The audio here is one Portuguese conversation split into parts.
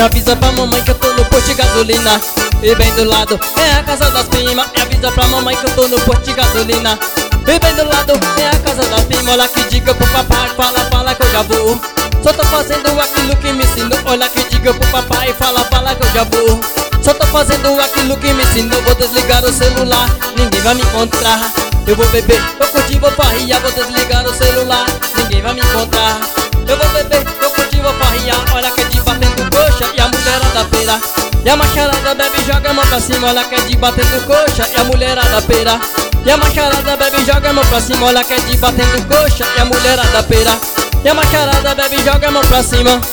E avisa pra mamãe que eu tô no posto de gasolina. E bem do lado é a casa das primas. E avisa pra mamãe que eu tô no posto de gasolina. E bem do lado é a casa das primas. Olha que diga pro papai, fala que eu já vou. Só tô fazendo aquilo que me ensinou. Olha que diga pro papai, fala que eu já vou. Só tô fazendo aquilo que me ensinou. Vou desligar o celular, ninguém vai me encontrar. Eu vou beber, vou curtir, vou farriar. Vou desligar o celular, ninguém vai me encontrar. Eu vou beber, vou curtir, vou farriar. Olha que é de batendo coxa e a mulherada pera. E a macharada bebe e joga a mão pra cima. Olha que é de batendo coxa e a mulherada pera. E a macharada bebe e joga a mão pra cima. Olha que é de batendo coxa e a mulherada pera. E a macharada bebe e joga a mão pra cima.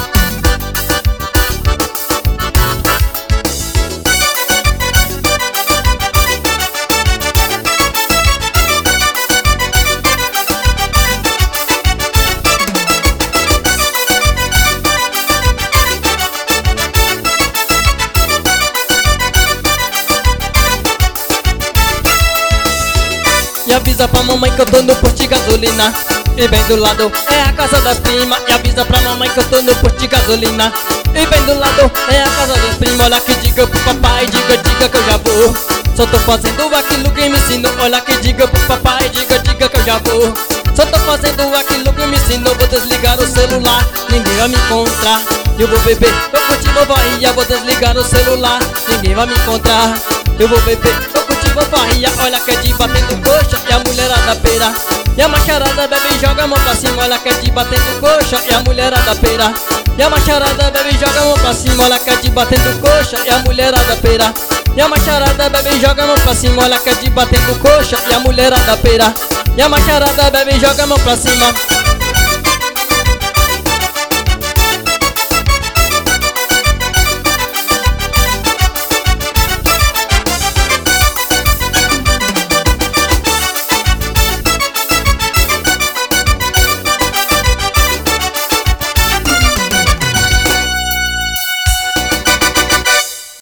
E avisa pra mamãe que eu tô no posto de gasolina. E bem do lado é a casa das primas. E avisa pra mamãe que eu tô no posto de gasolina. E bem do lado é a casa das primas. Olha que diga pro papai, diga que eu já vou. Só tô fazendo aquilo que me ensinou. Olha que diga pro papai, diga que eu já vou. Só tô fazendo aquilo que me ensinou. Vou desligar o celular, ninguém vai me encontrar. Eu vou beber, vou curtir, vou farriar. Vou desligar o celular, ninguém vai me encontrar. Eu vou beber, vou curtir, vou farriar. Olha que é de batendo coxa e a mulherada pera. E a macharada bebe e joga a mão pra cima. Olha que é de batendo coxa e a mulherada pera. E a macharada bebe e joga a mão pra cima. Olha que é de batendo coxa e a mulherada pera. E a macharada bebe e joga a mão pra cima. Olha que é de batendo coxa e a mulherada pera. E a macharada bebe e joga a mão pra cima.